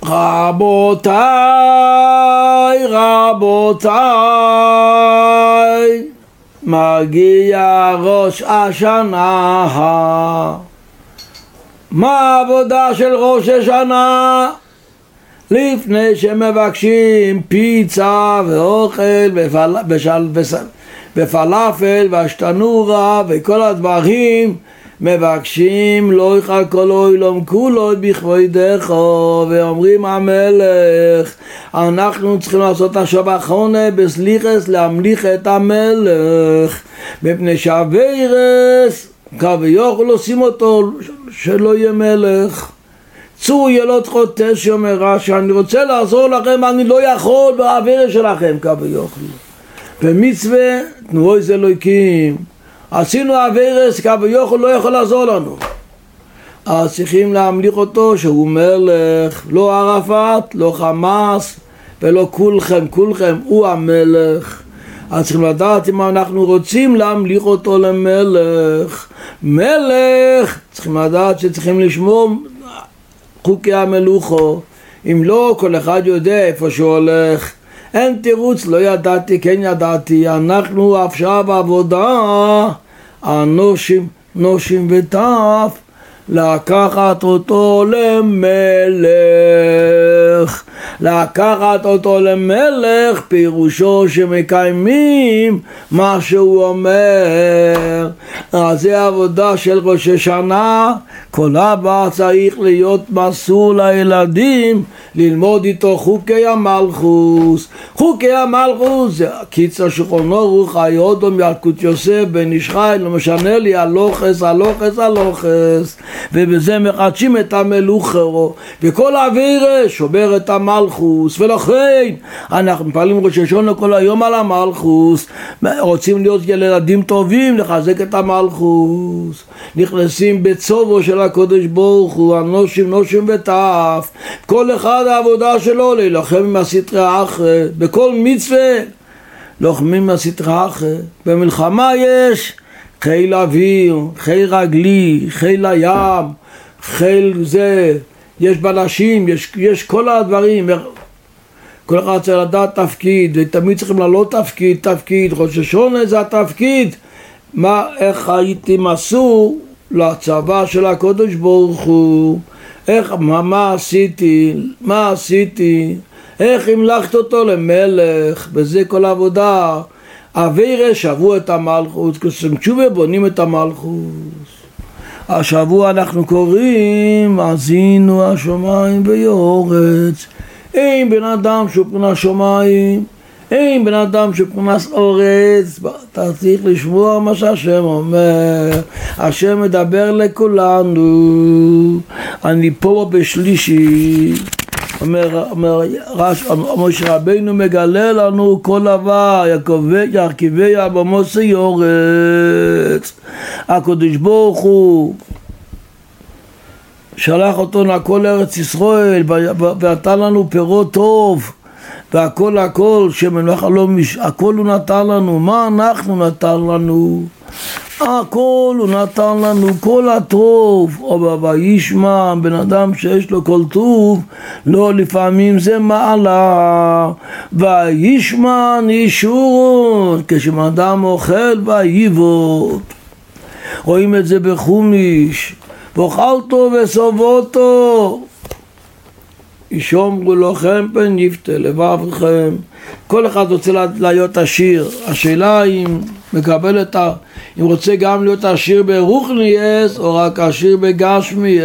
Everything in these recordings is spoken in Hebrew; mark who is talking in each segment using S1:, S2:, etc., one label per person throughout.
S1: רבותיי, מגיע ראש השנה. מה העבודה של ראש השנה? לפני שמבקשים פיצה ואוכל ופלאפל והשתנורה וכל הדברים, מבקשים לא יחכו לו אילום כולו בכבודך, ואומרים המלך, אנחנו צריכים לעשות השבחונה בסליחס להמליך את המלך, מפני שהווירס כביכול עושים אותו שלא יהיה מלך. צור ילוד חוטס, שאומר רש"י, אני רוצה לעזור לכם, אני לא יכול בעבירה שלכם כביכול. במצווה תנו איזה אלוקים, עשינו עבירס כביכול, לא יכול לעזור לנו, אז צריכים להמליך אותו שהוא מלך, לא ערפאת, לא חמאס ולא כולכם, הוא המלך. אז צריכים לדעת אם אנחנו רוצים להמליך אותו למלך. מלך צריכים לדעת שצריכים לשמור חוקי המלוכו, אם לא כל אחד יודע איפה שהוא הולך, אין תירוץ לא ידעתי כן ידעתי. אנחנו עכשיו עבודה נושים וטף לקחת אותו למלך. לקחת אותו למלך פירושו שמקיימים מה שהוא אומר. אז זה עבודה של ראש השנה. כל אבא צריך להיות מסור לילדים, ללמוד איתו חוקי המלכוס. חוקי המלכוס זה קיצר שולחן ערוך, היודום ילקוט יוסף בן איש חי, לא משנה לי הלוכס, ובזה מחדשים את המלוכו, וכל האווירה שובר את המלכוס. ולכן אנחנו מפעלים ראש השנה כל היום על המלכוס, רוצים להיות ילדים טובים, לחזק את המלכוס, נכנסים בצובו של הקודש ברוך הוא, נושים וטף. כל אחד העבודה שלו להילחם עם הסטרא אחרא, בכל מצווה לוחמים עם הסטרא אחרא. במלחמה יש חיל אוויר, חיל רגלי, חיל הים, חיל זה, יש בלשים, יש כל הדברים. כל אחד צריך לדעת תפקיד, ותמיד צריכים לעלות תפקיד. ראש השנה זה התפקיד. איך הייתי מסור לצבא של הקודש ברוך הוא, מה עשיתי, איך המלכת אותו למלך. בזה כל העבודה. אבירה שבו את המלכות, כשם תשובה בונים את המלכות. השבוע אנחנו קוראים עשינו השמיים ויורץ. אין בן אדם שהוא פרנס שמיים, אין בן אדם שהוא פרנס אורץ. אתה צריך לשמוע מה שהשם אומר. השם מדבר לכולנו. אני פה בשלישי, אומר משה רבינו מגלה לנו כל דבר, ירכיביה במוסי יורץ. הקדוש ברוך הוא שלח אותו לכל ארץ ישראל ונתן לנו פירות טוב, והכל הכל הוא נתן לנו. מה אנחנו נתן לנו? הכל הוא נתן לנו, כל הטוב. או וישמע, בן אדם שיש לו כל טוב, לא לפעמים זה מעלה. וישמע נישורון, כשאדם אוכל ויבוט. רואים את זה בחומיש. ואוכלתו וסובותו, ישומרו לכם פן יפתה לבבכם. כל אחד רוצה להיות עשיר. השאלה אם מקבל אם רוצה גם להיות עשיר ברוחניאס או רק עשיר בגשמיאס.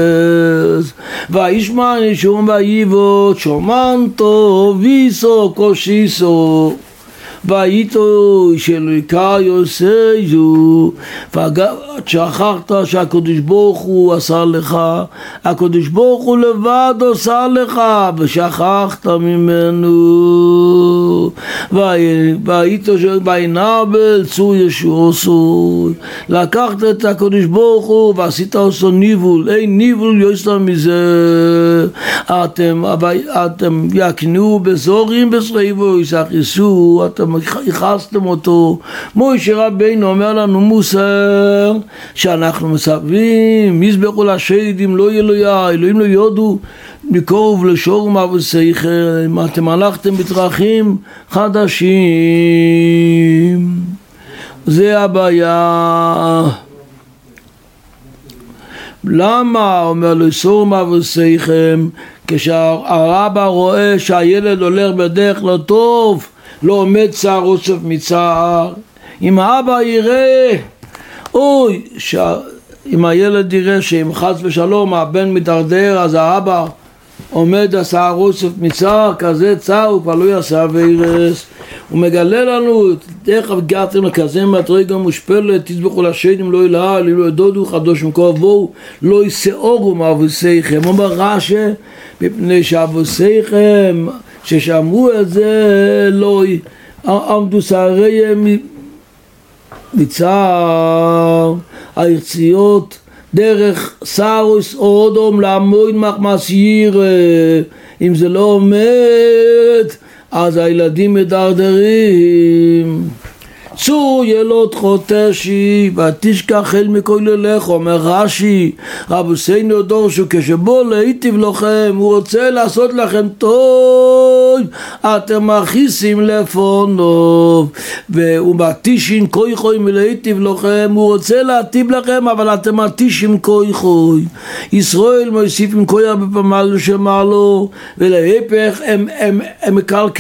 S1: וישמע נישום ויבוט, שומנתו ויסו קושיסו. ואיתו שליקה יוסייזו, שכחת שהקדוש ברוך הוא עשה לך, הקדוש ברוך הוא לבד עשה לך ושכחת ממנו. ואיתו שבעינבל צור ישוע סוי, לקחת את הקדוש ברוך הוא ועשית עשו ניבול. אין ניבול יוסר מזה. אתם יקנו בזורים בסריבו יסחיסו, אתם הכנסתם אותו. משה רבינו אומר לנו מוסר שאנחנו מסבים מזבחו לשדים לא אלוהים לא יודו לקרוא ולשור מאבוסיכם, אתם הלכתם בדרכים חדשים. זה הבעיה. למה אומר לשור מאבוסיכם? כשהרבא רואה שהילד הולך בדרך לא טוב, לא עומד צער אוסף מצער. אם האבא יראה, אם הילד יראה שאם חס ושלום הבן מדרדר, אז האבא עומד הצער אוסף מצער, כזה צער הוא כבר לא יעשה וירס. הוא מגלה לנו דרך הגעתם לכזה מדרגה מושפלת, תזבחו לשדים לא ילהל, לא ידודו חדוש מקור בואו, לא יסעורו מאבוסיכם. אומר רש"י, מפני שאבוסיכם ששמעו את זה לא עמדו שעריהם מצער. היציאות דרך סרוס אודום לעמוד מחמס ירא, אם זה לא עומד אז הילדים מדרדרים. צור ילוד חוטשי ותשכח אל מכל ילך. אומר רש"י, רבוסינו דורשו כשבוא להיטיב לכם, הוא רוצה לעשות לכם טוב, אתם מכניסים לפונו, והוא מתישים כוי חוי מלהיטיב לכם, הוא רוצה להטיב לכם אבל אתם מתישים כוי חוי. ישראל מוסיפים כוי הרבה פעמלו שמעלו, ולהפך הם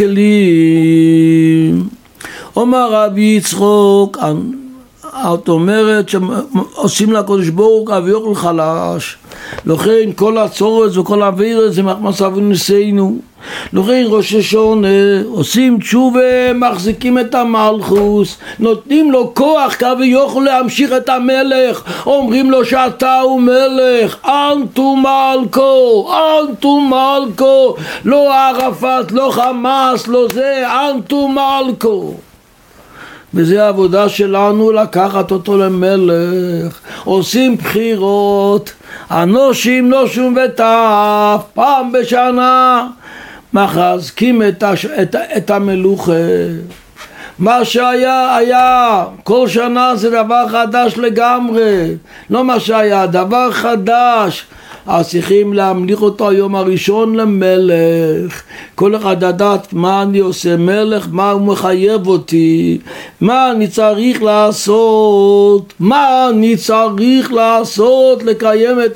S1: מקלקלים. אומר רבי יצחוק, את אומרת שעושים לקדוש ברוך הוא אביוכל חלש, לכן כל הצורת וכל האווירת זה מחמס אבוניסינו. לכן ראש השונה עושים תשובה, מחזיקים את המלכוס, נותנים לו כוח כביכול להמשיך את המלך, אומרים לו שאתה הוא מלך, אנטו מלכו, אנטו מלכו, לא ערפאת, לא חמאס, לא זה, אנטו מלכו. וזה העבודה שלנו, לקחת אותו למלך. עושים בחירות, אנושים נושום וטף, פעם בשנה מחזקים את המלוכה. מה שהיה היה, כל שנה זה דבר חדש לגמרי, לא מה שהיה, דבר חדש. אז צריכים להמליך אותו היום הראשון למלך. כל אחד לדעת מה אני עושה מלך, מה הוא מחייב אותי, מה אני צריך לעשות, מה אני צריך לעשות לקיים את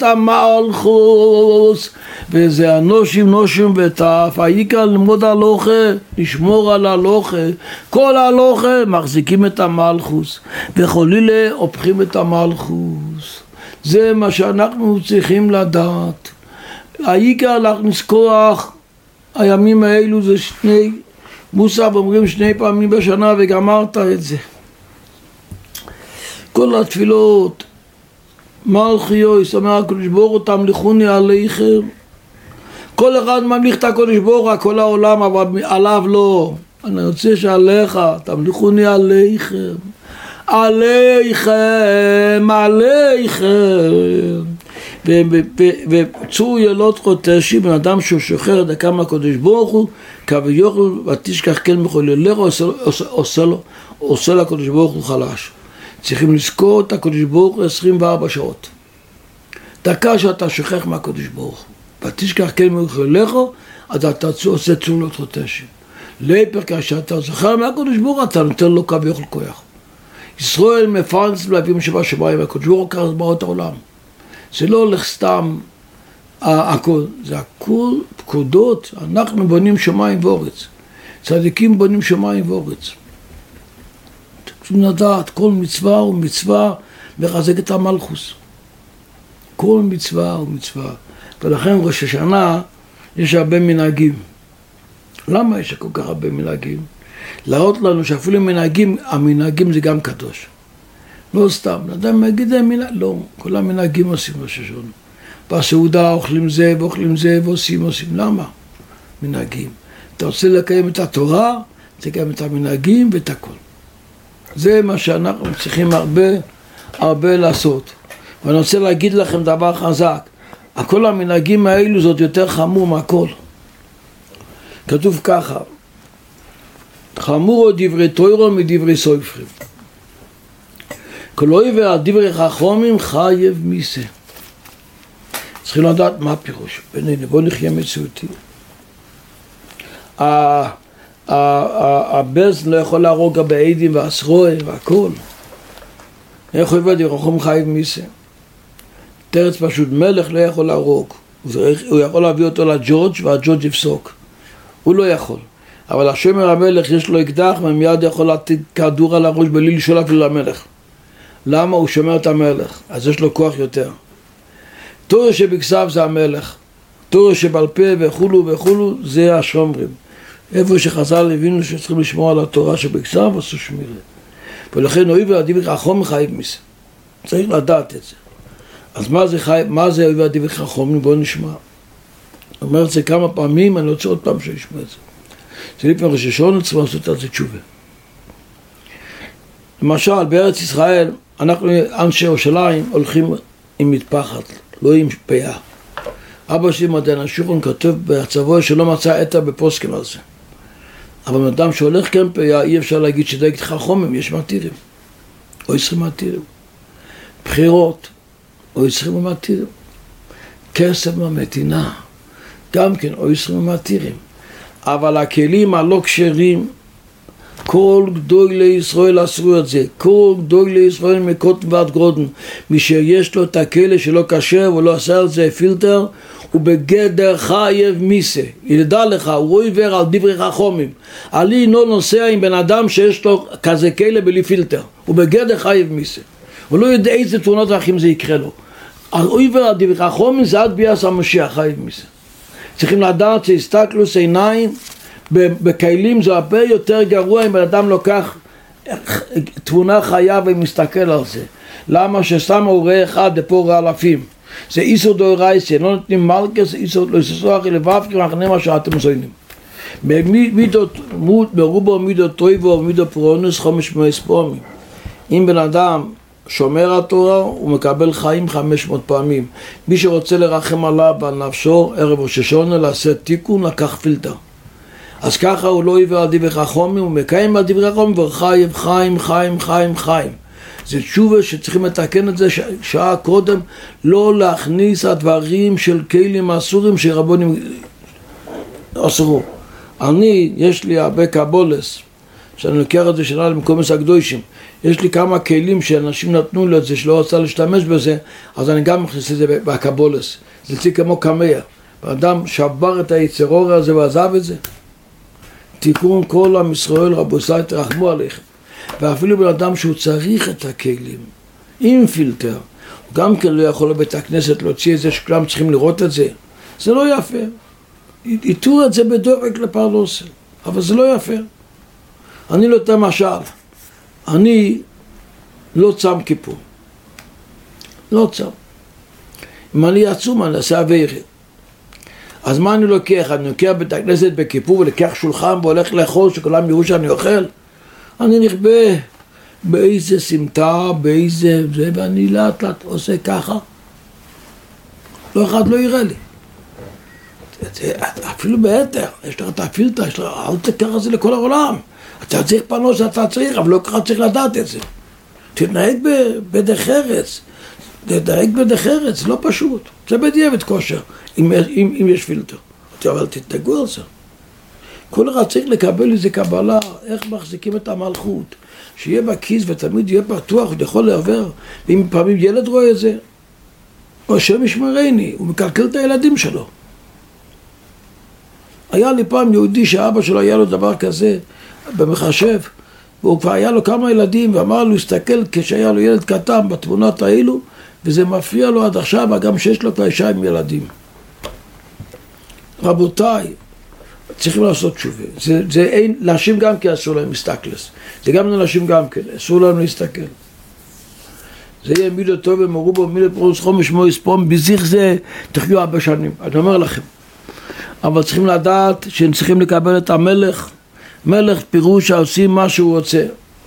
S1: המלכוס. וזה אנושים נושים וטף, העיקר ללמוד הלוכה, לשמור על הלוכה. כל הלוכה מחזיקים את המלכוס, וחולילה הופכים את המלכוס. זה מה שאנחנו צריכים לדעת. העיקר להכניס כוח. הימים האלו זה שני מוסף, אומרים 2 פעמים בשנה וגמרת את זה. כל התפילות מלכיו ישמח הקדוש ברוך הוא תמליכוני עליכם. כל אחד ממליך את הקדוש ברוך הוא, כל העולם, אבל עליו לא. אני רוצה שעליך תמליכוני עליכם, עליכם, עליכם. וצור ילוד חוטשי, בן אדם שהוא שוחר דקה מהקדוש ברוך הוא, כביכול ותשכח כל מחוללך, עושה לקדוש ברוך הוא חלש. צריכים לזכור את הקדוש ברוך הוא 24 שעות. דקה שאתה שוכח מהקדוש ברוך הוא, ותשכח כל מחוללך, אז אתה עושה צור ילוד חוטשי. להפך, כשאתה זוכר מהקדוש ברוך הוא, אתה נותן לו כביכול כוח. ישראל מפרנס להביא משבע שמיים, הקדוש ברוך הוא ככה בראות העולם. זה לא הולך סתם הכל, זה הכל פקודות. אנחנו בונים שמיים ואורץ, צדיקים בונים שמיים ואורץ. צריכים לדעת, כל מצווה ומצווה מחזק את המלכוס. כל מצווה ומצווה. ולכן ראש השנה יש הרבה מנהגים. למה יש כל כך הרבה מנהגים? להראות לנו שאפילו מנהגים, המנהגים זה גם קדוש. לא סתם, אדם מגיד מנהג, לא, כל המנהגים עושים ראש השנה. בסעודה אוכלים זה ואוכלים זה ועושים. למה? מנהגים. אתה רוצה לקיים את התורה, תקיים את המנהגים ואת הכל. זה מה שאנחנו צריכים הרבה לעשות. ואני רוצה להגיד לכם דבר חזק. כל המנהגים האלו זאת יותר חמור מהכל. כתוב ככה, חמור דברי תורה מדברי סופרים. כל אויב דברי חכמים חייב מיסה. צריכים לדעת מה הפירוש. בוא נחיה מציאותי. הבז לא יכול להרוג בעדים והסרוי והכל. איך הוא עובד ירחום חייב מיסה? תרץ פשוט מלך לא יכול להרוג. הוא יכול להביא אותו לג'ורג' והג'ורג' יפסוק. הוא לא יכול. אבל השומר המלך יש לו אקדח ומיד יכול לתת כדור על הראש בלי לשאול אפילו למלך. למה? הוא שומר את המלך, אז יש לו כוח יותר. תורה שבכסף זה המלך, תורה שבעל פה וכולו וכולו זה השומרים. איפה שחז"ל הבינו שצריכים לשמור על התורה שבכסף עשו שמירה. ולכן אוהב ועדיף חכום חייב מזה. צריך לדעת את זה. אז מה זה אוהב ועדיף חכום? בואו נשמע. אומר את זה כמה פעמים, אני רוצה עוד פעם שישמע את זה. זה לפני ראש השונה צריכים לעשות את זה תשובה. למשל, בארץ ישראל, אנחנו אנשי ירושלים הולכים עם מטפחת, לא עם פיה. אבא שלי מדען השולחן כתוב בצבוע שלא מצא אתר בפוסקים על זה. אבל אדם שהולך כן פיה, אי אפשר להגיד שזה יגיד חכמים, יש מתירים. או יצרים מתירים. בחירות, או יצרים מתירים. כסף מהמתינה, גם כן, או יצרים מתירים. אבל הכלים הלא כשרים, כל גדולי ישראל עשו את זה, כל גדולי ישראל מקוטן ועד גודן, מי שיש לו את הכלי שלא כשר ולא עשה את זה פילטר, הוא בגדר חייב מיסה. ידע לך, הוא עיוור על דברי חכמים. אני אינו נוסע עם בן אדם שיש לו כזה כלי בלי פילטר, הוא בגדר חייב מיסה. הוא לא יודע איזה תאונות דרכים זה יקרה לו. הוא עיוור על דברי חכמים זה עד ביאס המשיח חייב מיסה. צריכים לדעת שהסתכלוס עיניים בכלים זה הרבה יותר גרוע אם בן אדם לוקח תמונה חיה ומסתכל על זה. למה שסתם הוא רואה אחד ופה אלפים? זה איסור דאורייתא, לא נותנים מלכס, איסור לא יססוח לבבכם אחרי מה שאתם זוינים. ברובו מידות טויבו ומידות פורונוס 500 פעמים. אם בן אדם שומר התורה הוא מקבל חיים 500 פעמים. מי שרוצה לרחם עליו ועל נפשו ערב ראש השונה לעשות תיקון לקח פילטר. אז ככה הוא לא עיוור על דברי חכמים, הוא מקיים על דברי חכמים וחייב חיים חיים חיים חיים. זה תשובה שצריכים לתקן את זה שעה קודם, לא להכניס הדברים של כלים אסורים שרבונים אסרו. יש לי הרבה קבולס שאני לוקח את זה שנה למקומות הקדושים. יש לי כמה כלים שאנשים נתנו לי את זה שלא רצה להשתמש בזה, אז אני גם מכניס את זה בקבולס. זה צריך כמו קמיה. האדם שבר את היצרור הזה ועזב את זה. תיקון כל עם ישראל רבותיי תרחמו עליכם. ואפילו בן אדם שהוא צריך את הכלים עם פילטר, הוא גם כן לא יכול לבית הכנסת להוציא את זה שכולם צריכים לראות את זה. זה לא יפה. יתאו את זה בדורק לפרלוסל, אבל זה לא יפה. אני לא יודע משל, אני לא צם כיפור. לא צם. אם אני עצום, אני אעשה אווירי. אז מה אני לוקח? אני לוקח בית הכנסת בכיפור ולקח שולחן והולך לאכול שכולם יראו שאני אוכל? אני נכבה באיזה סמטה, באיזה זה, ואני לאט לאט עושה ככה. לא אחד לא יראה לי. אפילו ביתר, יש לך את הפילטר, אל תקח את זה לכל העולם. אתה צריך פנוס, אתה צריך, אבל לא ככה צריך לדעת את זה. תתנהג בדרך ארץ. תתנהג בדרך ארץ, לא פשוט. זה בדיעבד כושר, אם יש פילטר. אבל תתנהגו על זה. כל אחד צריך לקבל איזה קבלה, איך מחזיקים את המלכות, שיהיה בכיס ותמיד יהיה פתוח, הוא יכול לעבר, ואם פעמים ילד רואה את זה, או השם ישמרני, הוא מקלקל את הילדים שלו. היה לי פעם יהודי שאבא שלו היה לו דבר כזה במחשב, והוא כבר היה לו כמה ילדים, ואמר לו, הסתכל כשהיה לו ילד קטן בתמונות האלו, וזה מפריע לו עד עכשיו, גם שיש לו כבר אישה עם ילדים. רבותיי, צריכים לעשות תשובה. זה אין, לאנשים גם כן אסור להם להסתכלס. זה גם לאנשים גם כן, אסור להם להסתכל. זה יהיה מידות טוב ומרובו, מידות פרוס חומש מויס פום, בזיך זה תחיו הרבה שנים. אני אומר לכם. אבל צריכים לדעת שהם צריכים לקבל את המלך. מלך פירוש שעושים מה שהוא רוצה.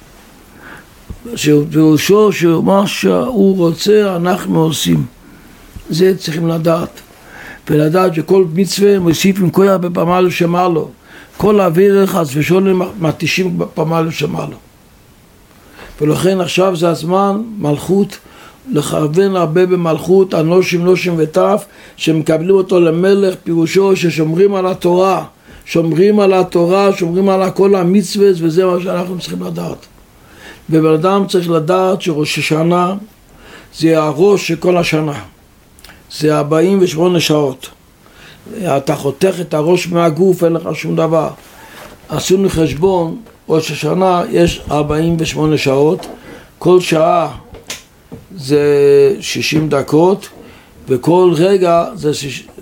S1: פירושו שמה שהוא רוצה אנחנו עושים. זה צריכים לדעת. ולדעת שכל מצווה מוסיף עם כל הרבה פעמה לשמה לו. כל האוויר חס ושולם מתישים פעמה לשמה לו. ולכן עכשיו זה הזמן, מלכות לכוון הרבה במלכות, אנושים, נושים וטף, שמקבלים אותו למלך, פירושו ששומרים על התורה, שומרים על התורה, שומרים על כל המצוות, וזה מה שאנחנו צריכים לדעת. ובן אדם צריך לדעת שראש השנה זה הראש של כל השנה, זה 48 שעות. אתה חותך את הראש מהגוף, אין לך שום דבר. עשינו חשבון, ראש השנה יש 48 שעות, כל שעה זה 60 דקות, וכל רגע זה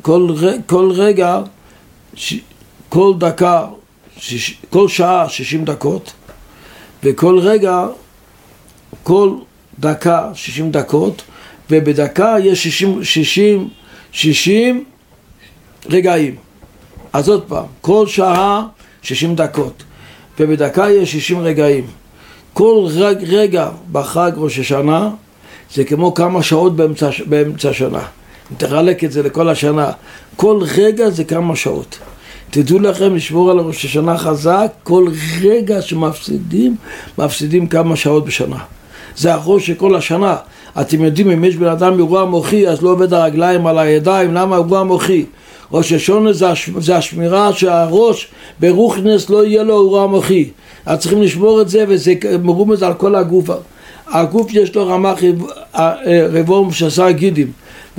S1: כל דקה, כל שעה 60 דקות, וכל רגע, כל דקה 60 דקות, ובדקה יש 60 רגעים. אז עוד פעם, כל שעה 60 דקות, ובדקה יש 60 רגעים. כל רגע בחג ראש השנה זה כמו כמה שעות באמצע השנה. אם תחלק את זה לכל השנה, כל רגע זה כמה שעות. תדעו לכם לשמור על ראש השנה חזק, כל רגע שמפסידים, מפסידים כמה שעות בשנה. זה הראש של כל השנה. אתם יודעים, אם יש בן אדם אירוע מוחי, אז לא עובד הרגליים על הידיים. למה אירוע מוחי? ראש השונה זה השמירה שהראש ברוחנס לא יהיה לו אירוע מוחי. אז צריכים לשמור את זה, וזה מרומז על כל הגוף. הגוף יש לו רמ"ח רבעון 16 גידים,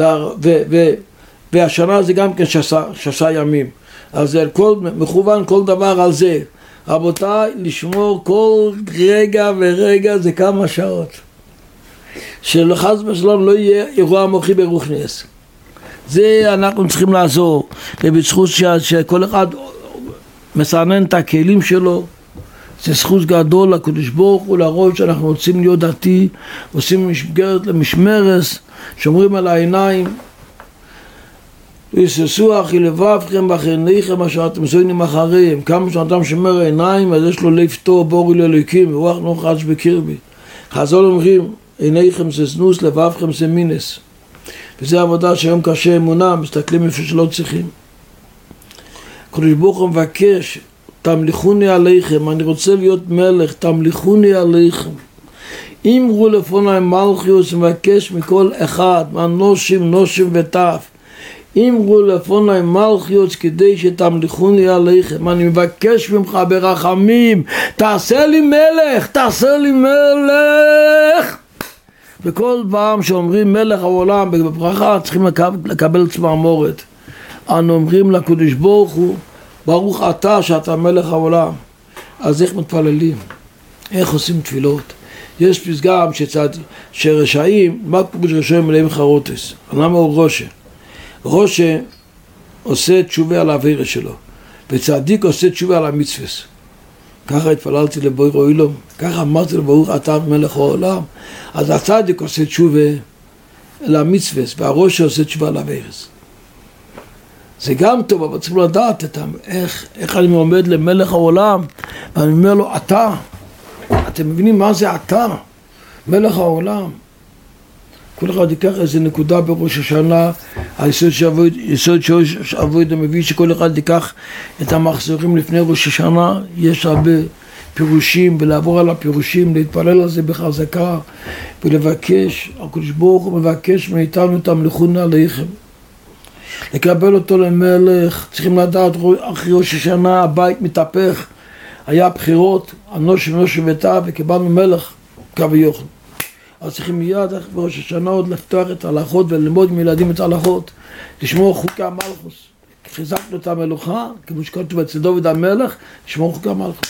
S1: והשנה זה גם כן 6 ימים. אז זה מכוון כל דבר על זה. רבותיי, לשמור כל רגע ורגע זה כמה שעות. שלחז ושלום לא יהיה אירוע מוחי ברוחנס. זה אנחנו צריכים לעזור, ובזכות שכל אחד מסנן את הכלים שלו, זה זכות גדול לקדוש ברוך הוא, להראות שאנחנו רוצים להיות דתי, עושים משמרס, שומרים על העיניים, ויססו אחי לבבכם בחניכם אשר אתם זוינים אחריהם. כמה שאדם שומר העיניים, אז יש לו לב טוב, בורי לאלוקים, ורוח נוחש בקרבי. חז"ל אומרים, עיניכם זה זנוס, לבבכם זה מינס. וזה עבודה שהיום קשה אמונה, מסתכלים איפה שלא צריכים. הקדוש ברוך הוא מבקש, תמליכוני עליכם, אני רוצה להיות מלך, תמליכוני עליכם. אמרו לפני מלכיוס, מבקש מכל אחד, מהנושים, נושים וטף. אמרו לפני מלכיוס כדי שתמליכוני עליכם, אני מבקש ממך ברחמים, תעשה לי מלך, תעשה לי מלך. וכל פעם שאומרים מלך העולם בברכה צריכים לקבל צמרמורת. אנו אומרים לקדוש ברוך הוא, ברוך אתה שאתה מלך העולם. אז איך מתפללים? איך עושים תפילות? יש פסגה שרשעים, מה פירוש רשעים מלאים חרוטס? למה הוא ראשה? ראשה עושה תשובה על העבירה שלו, וצדיק עושה תשובה על המצווה. ככה התפללתי לבורא עולם, ככה אמרתי לברוך אתה מלך העולם. אז הצדיק עושה תשובה למצווה, והראש עושה תשובה לעבירס. זה גם טוב, אבל צריכים לדעת איך אני עומד למלך העולם, ואני אומר לו, אתה. אתם מבינים מה זה אתה? מלך העולם. כל אחד ייקח איזה נקודה בראש השנה, היסוד שעבוד מביא שכל אחד ייקח את המחזורים לפני ראש השנה. יש הרבה פירושים, ולעבור על הפירושים, להתפלל על זה בחזקה, ולבקש, הקדוש ברוך הוא מבקש מאיתנו תמליכוני עליכם. לקבל אותו למלך, צריכים לדעת, אחרי ראש השנה הבית מתהפך, היה בחירות, נושים וטף, וקיבלנו מלך כביכול. אז צריכים מיד בראש השנה עוד לפתוח את ההלכות וללמוד עם ילדים את ההלכות, לשמור חוקי המלכוס. חיזקנו את המלוכה, כמו שכתוב אצל דוד המלך, לשמור חוקי המלכוס.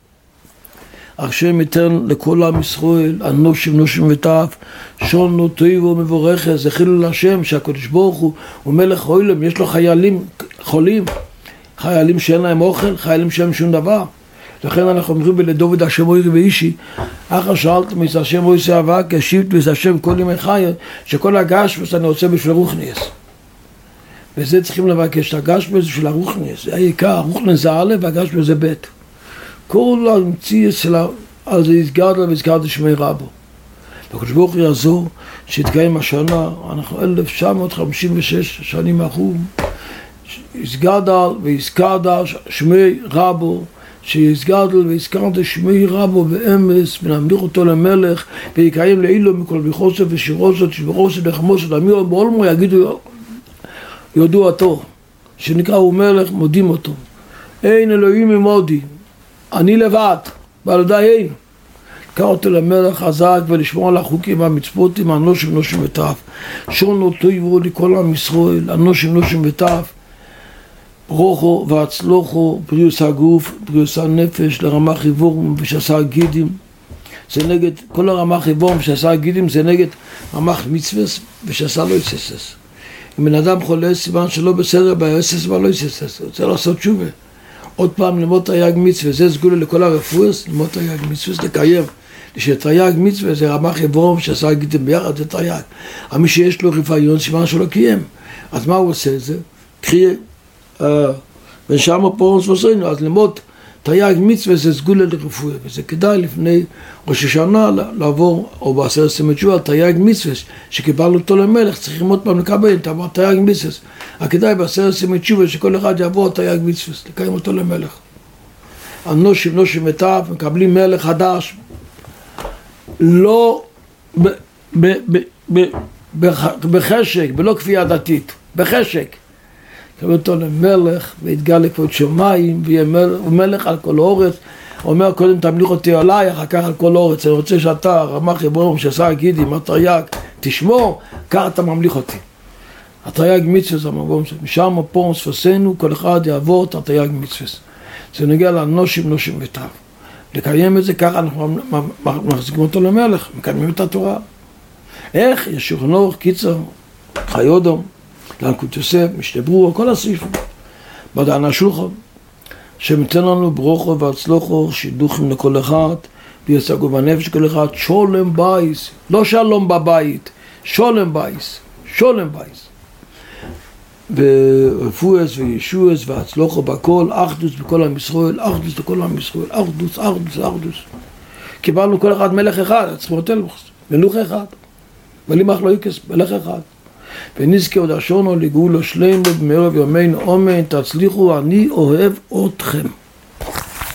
S1: השם ייתן לכל עם ישראל, נושים וטף, שונו טוב ומבורכת, זה חילול השם שהקדוש ברוך הוא מלך העולם, יש לו חיילים חולים, חיילים שאין להם אוכל, חיילים שאין שום דבר. לכן אנחנו אומרים לדוד השם אוירי ואישי, אחר שאלתם את השם אויסי אבק, השיבת ואת השם כל ימי חי, שכל הגשמוס אני רוצה בשביל רוחניאס. וזה צריכים לבקש, הגשמוס בשביל הרוחניאס, זה העיקר, הרוחניאס זה א' והגשמוס זה ב'. כל המציאות שלה, אז זה יסגד לה ויסגד לשמי רבו. הקדוש ברוך הוא יעזור שהתקיים השנה, אנחנו 1956 שנים אחום, יסגד ויסגד שמי רבו, שיסגדל והזכרת שמי רבו ואמס ונמליך אותו למלך ויקיים לאילו מכל ביחוסו ושירוסו שבראשו וחמוסו דמיו בעולמו יגידו יודו אותו שנקרא הוא מלך מודים אותו אין אלוהים ממודי אני לבד ועל ידי אין קרא אותו למלך חזק ולשמור על החוקים והמצוות עם אנושים נושים וטף שונו טויבו לכל עם ישראל אנושים נושים וטף ברוכו והצלוחו בריאוס הגוף בריאוס הנפש לרמ"ח איבורם ושס"ה גידים זה נגד כל הרמ"ח איבורם ושס"ה גידים זה נגד רמ"ח מצווה ושס"ה לא יססס אם בן אדם חולה סימן שלא בסדר ביסס ולא יססס רוצה לעשות תשובה עוד פעם ללמוד תרי"ג מצווה זה סגולה לכל הרפואס ללמוד תרי"ג מצווה לקיים שתרי"ג מצווה זה רמ"ח איבורם ושס"ה גידים ביחד זה תרי"ג אבל מי שיש לו רפיון סימן שלא קיים אז מה הוא עושה את זה? קחי ושם פורנס ועשינו, אז ללמוד תרי"ג מצווה זה סגולה לרפואה, וזה כדאי לפני ראש השנה לעבור, או בעשרת ימי תשובה, תרי"ג מצווה, שקיבלנו אותו למלך, צריכים עוד פעם לקבל את תרי"ג מצווה. הכדאי בעשרת ימי תשובה שכל אחד יעבור תרי"ג מצווה, לקיים אותו למלך. אנושים נושים וטף, מקבלים מלך חדש, לא בחשק, ולא כפייה דתית, בחשק. קבל אותו למלך ויתגלה כבוד שמיים ויהיה מלך על כל אורץ אומר קודם תמליך אותי עליי אחר כך על כל אורץ אני רוצה שאתה רמ"ח איבורם שס"ה גידים התרי"ג תשמור ככה אתה ממליך אותי התרי"ג מצווה זה המבום משם פורנס פסנו כל אחד יעבור את התרי"ג מצווה זה נגיע לאנושים נושים וטף לקיים את זה ככה אנחנו מחזיקים אותו למלך מקיימים את התורה איך ישור נוח קיצר חיודום לנקות יוסף, משתברו, כל הסעיפים. בדענה שולחן, שמתן לנו ברוכו והצלוחו, שידוכים לכל אחד, ויצגו בנפש כל אחד, שולם בייס, לא שלום בבית, שולם בייס, שולם בייס. ורפואס וישועס והצלוחו בכל, אחדוס בכל עם ישראל, אחדוס בכל עם ישראל, אחדוס, אחדוס, אחדוס. קיבלנו כל אחד מלך אחד, צריכים לתת מלוך אחד, ולימח לא יקס, מלך אחד. ונזכה עוד אשונו לגאולו שלנו במערב ימינו אמן תצליחו אני אוהב אתכם